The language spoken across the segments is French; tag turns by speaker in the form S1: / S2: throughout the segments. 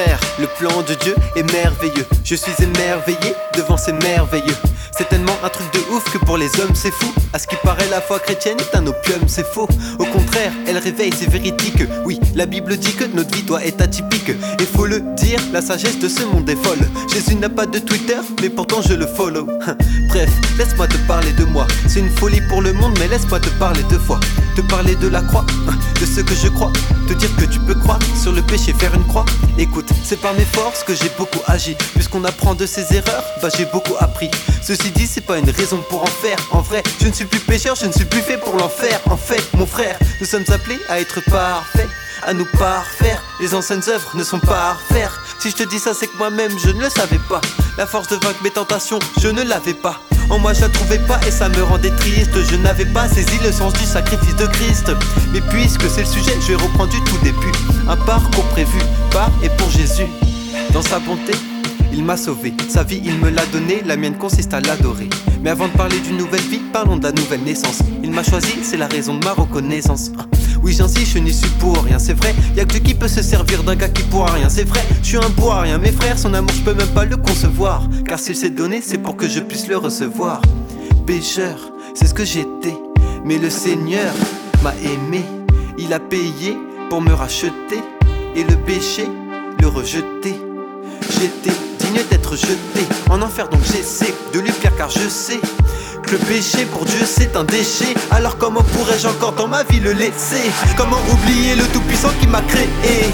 S1: frère, le plan de Dieu est merveilleux. Je suis émerveillé devant ces merveilleux. C'est tellement un truc de ouf que pour les hommes c'est fou. À ce qui paraît la foi chrétienne est un opium, c'est faux. Au contraire, elle réveille, c'est véridique. Oui, la Bible dit que notre vie doit être atypique. Et faut le dire, la sagesse de ce monde est folle. Jésus n'a pas de Twitter, mais pourtant je le follow. Bref, laisse-moi te parler de moi. C'est une folie pour le monde, mais laisse-moi te parler deux fois. Te parler de la croix, de ce que je crois. Te dire que tu peux croire sur le péché, faire une croix. Écoute, c'est par mes forces que j'ai beaucoup agi. Puisqu'on apprend de ses erreurs, bah j'ai beaucoup appris. Ceci dit, c'est pas une raison pour en faire. En vrai, je ne suis plus pécheur, je ne suis plus fait pour l'enfer. En fait, mon frère, nous sommes appelés à être parfaits, à nous parfaire. Les anciennes œuvres ne sont pas à refaire. Si je te dis ça, c'est que moi-même je ne le savais pas. La force de vaincre mes tentations, je ne l'avais pas. En moi je la trouvais pas et ça me rendait triste. Je n'avais pas saisi le sens du sacrifice de Christ. Mais puisque c'est le sujet, je vais reprendre du tout début. Un parcours prévu par et pour Jésus. Dans sa bonté, il m'a sauvé, sa vie il me l'a donnée, la mienne consiste à l'adorer. Mais avant de parler d'une nouvelle vie, parlons de la nouvelle naissance. Il m'a choisi, c'est la raison de ma reconnaissance. Oui j'insiste, je n'y suis pour rien, c'est vrai. Y'a que Dieu qui peut se servir d'un gars qui pourra rien, c'est vrai. Je suis un bois, rien, mes frères, son amour je peux même pas le concevoir. Car s'il s'est donné, c'est pour que je puisse le recevoir. Pécheur, c'est ce que j'étais, mais le Seigneur m'a aimé. Il a payé pour me racheter, et le péché, le rejeter. J'étais digne d'être jeté en enfer, donc j'essaie de lui plaire car je sais que le péché pour Dieu c'est un déchet. Alors comment pourrais-je encore dans ma vie le laisser? Comment oublier le tout-puissant qui m'a créé?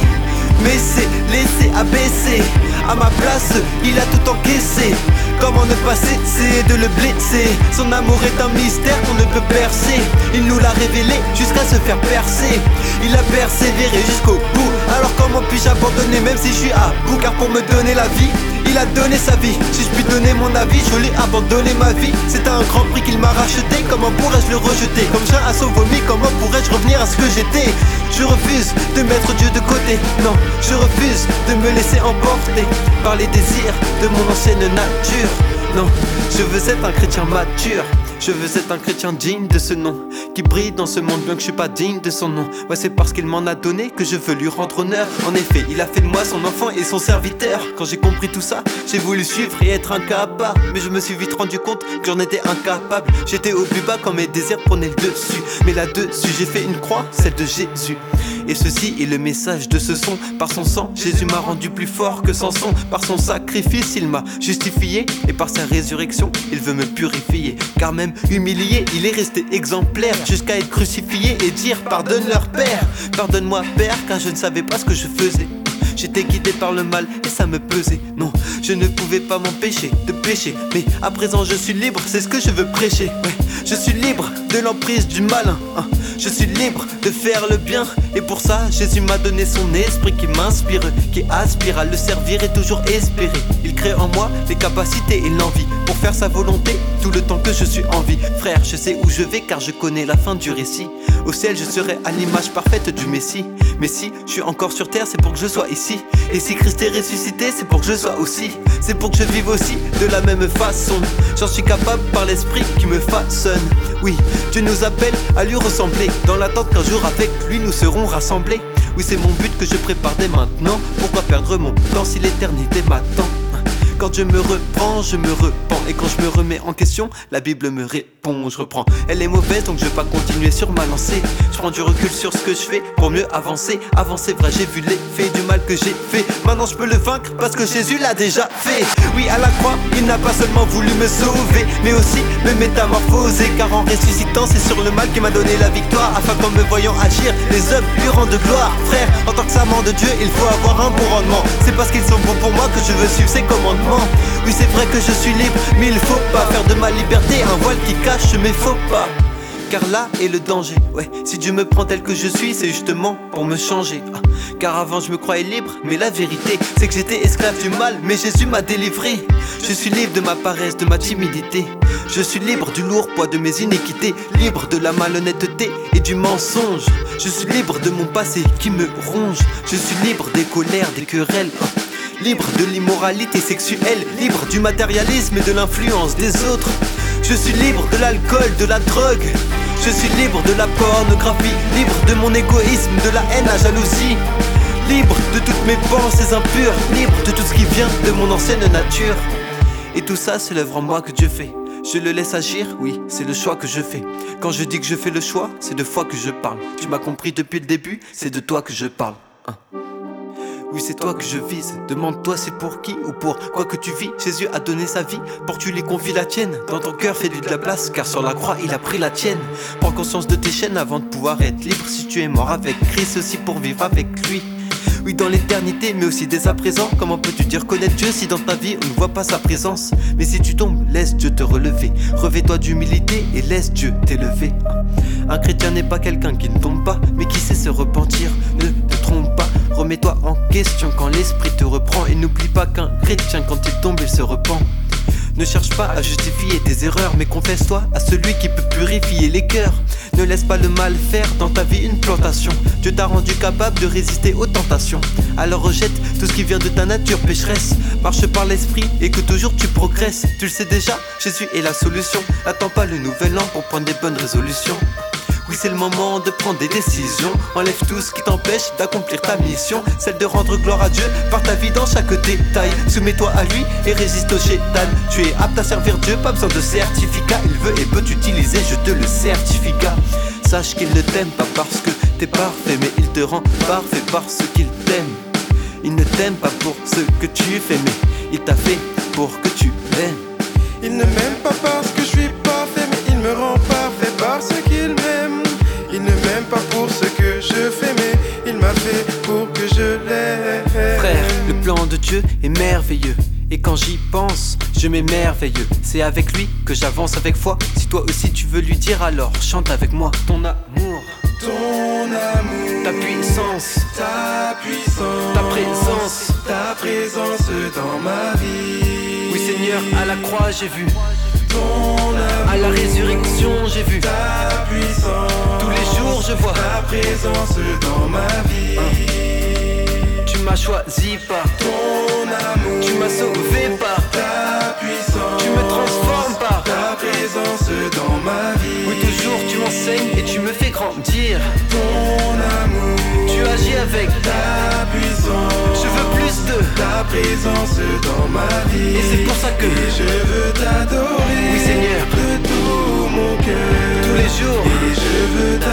S1: Mais c'est laissé abaisser. À ma place, il a tout encaissé. Comment ne pas cesser de le blesser? Son amour est un mystère qu'on ne peut percer. Il nous l'a révélé jusqu'à se faire percer. Il a persévéré jusqu'au bout. Alors comment puis-je abandonner même si je suis à bout? Car pour me donner la vie, il a donné sa vie. Si je puis donner mon avis, je lui ai abandonné ma vie. C'est à un grand prix qu'il m'a racheté. Comment pourrais-je le rejeter? Comme chien à son vomi, comment pourrais-je revenir à ce que j'étais? Je refuse de mettre Dieu de côté. Non, je refuse de me laisser emporter par les désirs de mon ancienne nature. Non, je veux être un chrétien mature. Je veux être un chrétien digne de ce nom, qui brille dans ce monde bien que je suis pas digne de son nom. Ouais, c'est parce qu'il m'en a donné que je veux lui rendre honneur. En effet, il a fait de moi son enfant et son serviteur. Quand j'ai compris tout ça, j'ai voulu suivre et être incapable. Mais je me suis vite rendu compte que j'en étais incapable. J'étais au plus bas quand mes désirs prenaient le dessus. Mais là-dessus, j'ai fait une croix, celle de Jésus. Et ceci est le message de ce son. Par son sang, Jésus m'a rendu plus fort que Samson. Par son sacrifice, il m'a justifié. Et par sa résurrection, il veut me purifier. Car même humilié, il est resté exemplaire. Jusqu'à être crucifié et dire pardonne leur père. Pardonne-moi père, car je ne savais pas ce que je faisais. J'étais guidé par le mal et ça me pesait. Non, je ne pouvais pas m'empêcher de pécher. Mais à présent je suis libre, c'est ce que je veux prêcher. Ouais, je suis libre de l'emprise du malin. Je suis libre de faire le bien. Et pour ça Jésus m'a donné son esprit qui m'inspire, qui aspire à le servir et toujours espérer. Il crée en moi les capacités et l'envie pour faire sa volonté tout le temps que je suis en vie. Frère, je sais où je vais car je connais la fin du récit. Au ciel je serai à l'image parfaite du Messie. Mais si je suis encore sur terre, c'est pour que je sois ici. Et si Christ est ressuscité, c'est pour que je sois aussi. C'est pour que je vive aussi de la même façon. J'en suis capable par l'esprit qui me façonne. Oui, Dieu nous appelle à lui ressembler, dans l'attente qu'un jour avec lui nous serons rassemblés. Oui, c'est mon but que je prépare dès maintenant. Pourquoi perdre mon temps si l'éternité m'attend? Quand je me reprends, je me repens. Et quand je me remets en question, la Bible me répond. Je reprends, elle est mauvaise donc je vais pas continuer sur ma lancée. Je prends du recul sur ce que je fais pour mieux avancer. Avancer vrai, j'ai vu l'effet du mal que j'ai fait. Maintenant je peux le vaincre parce que Jésus l'a déjà fait. Oui, à la croix, il n'a pas seulement voulu me sauver, mais aussi me métamorphoser. Car en ressuscitant, c'est sur le mal qu'il m'a donné la victoire. Afin qu'en me voyant agir, les hommes lui rendent gloire. Frère, en tant que servant de Dieu, il faut avoir un bon rendement. C'est parce qu'ils sont bons pour moi que je veux suivre ses commandements. Oui, c'est vrai que je suis libre, mais il faut pas faire de ma liberté un voile qui cache mes faux pas. Car là est le danger, ouais, si Dieu me prend tel que je suis, c'est justement pour me changer. Car avant je me croyais libre, mais la vérité c'est que j'étais esclave du mal, mais Jésus m'a délivré. Je suis libre de ma paresse, de ma timidité. Je suis libre du lourd poids de mes iniquités. Libre de la malhonnêteté et du mensonge. Je suis libre de mon passé qui me ronge. Je suis libre des colères, des querelles. Libre de l'immoralité sexuelle. Libre du matérialisme et de l'influence des autres. Je suis libre de l'alcool, de la drogue. Je suis libre de la pornographie. Libre de mon égoïsme, de la haine, la jalousie. libre de toutes mes pensées impures, libre de tout ce qui vient de mon ancienne nature. Et tout ça c'est l'œuvre en moi que Dieu fait. Je le laisse agir, oui, c'est le choix que je fais. Quand je dis que je fais le choix, c'est de foi que je parle. Tu m'as compris depuis le début, c'est de toi que je parle. Oui, c'est toi que je vise. Demande-toi c'est pour qui ou pour quoi que tu vis. Jésus a donné sa vie pour que tu lui confies la tienne. Dans ton cœur, fais-lui de la place, car sur la croix, il a pris la tienne. Prends conscience de tes chaînes avant de pouvoir être libre. Si tu es mort avec Christ, aussi pour vivre avec lui. Oui, dans l'éternité, mais aussi dès à présent. Comment peux-tu dire connaître Dieu si dans ta vie on ne voit pas sa présence? Mais si tu tombes, laisse Dieu te relever. Revêt-toi d'humilité et laisse Dieu t'élever. Un chrétien n'est pas quelqu'un qui ne tombe pas, mais qui sait se repentir. Ne te trompe pas, remets-toi en question quand l'esprit te reprend. Et n'oublie pas qu'un chrétien quand il tombe il se repent. Ne cherche pas à justifier tes erreurs, mais confesse-toi à celui qui peut purifier les cœurs. Ne laisse pas le mal faire dans ta vie une plantation. Dieu t'a rendu capable de résister aux tentations. Alors rejette tout ce qui vient de ta nature pécheresse. Marche par l'esprit et que toujours tu progresses. Tu le sais déjà, Jésus est la solution. Attends pas le nouvel an pour prendre des bonnes résolutions. Oui, c'est le moment de prendre des décisions. Enlève tout ce qui t'empêche d'accomplir ta mission, celle de rendre gloire à Dieu par ta vie dans chaque détail. Soumets-toi à lui et résiste au chétan. Tu es apte à servir Dieu, pas besoin de certificat. Il veut et peut t'utiliser, je te le certificat. Sache qu'il ne t'aime pas parce que t'es parfait, mais il te rend parfait parce qu'il t'aime. Il ne t'aime pas pour ce que tu fais, mais il t'a fait pour que tu l'aimes.
S2: Il ne m'aime pas parce que je suis parfait, mais il me rend parfait parce qu'il m'aime. Il ne m'aime pas pour ce que je fais, mais il m'a fait pour que je l'aime.
S1: Frère, le plan de Dieu est merveilleux. Et quand j'y pense, je m'émerveille. C'est avec lui que j'avance avec foi. Si toi aussi tu veux lui dire, alors chante avec moi. Ton amour, ta puissance,
S2: ta puissance,
S1: ta présence,
S2: ta présence dans ma vie.
S1: Oui Seigneur, à la croix j'ai vu,
S2: ton amour,
S1: à la résurrection j'ai vu,
S2: ta puissance,
S1: tous les jours je vois
S2: ta présence dans ma vie.
S1: Tu m'as choisi par
S2: ton amour,
S1: tu m'as sauvé par
S2: ta puissance,
S1: tu me transformes par
S2: ta présence dans ma vie.
S1: Oui, toujours tu m'enseignes et tu me fais grandir.
S2: Ton amour,
S1: tu agis avec
S2: ta puissance,
S1: je veux plus de
S2: ta présence dans ma vie.
S1: Et c'est pour ça que
S2: je veux t'adorer,
S1: oui Seigneur,
S2: de tout mon cœur,
S1: tous les jours.
S2: Et je veux t'adorer